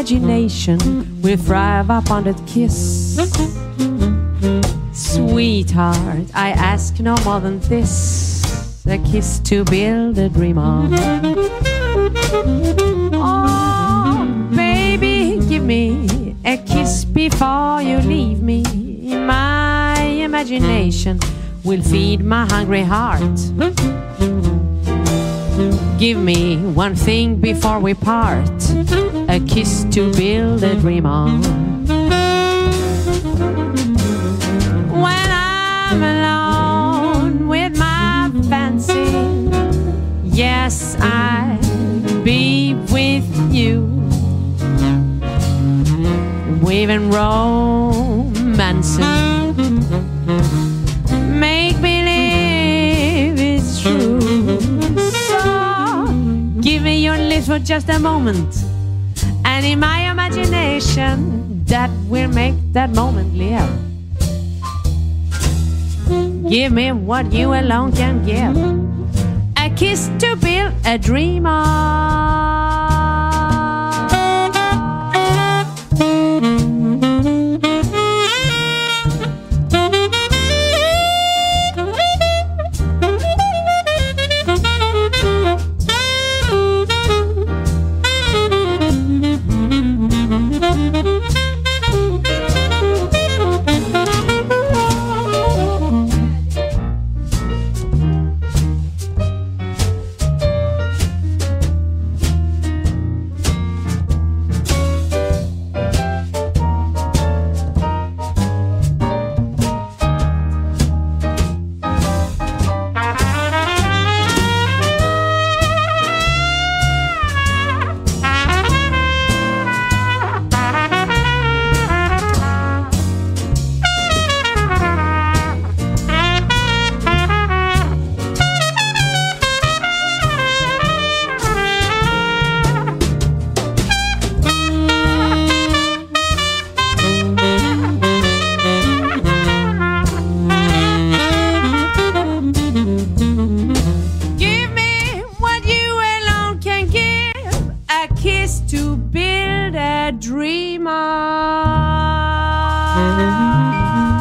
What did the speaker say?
imagination will thrive upon that kiss. Sweetheart, I ask no more than this, a kiss to build a dream on. Oh, baby, give me a kiss before you leave me. My imagination will feed my hungry heart. Give me one thing before we part, a kiss to build a dream on. When I'm alone with my fancy, yes, I'll be with you. Weaving romancing, make believe it's true. Give me your lips for just a moment, and in my imagination, that will make that moment live. Give me what you alone can give, a kiss to build a dream on. To build a dream on.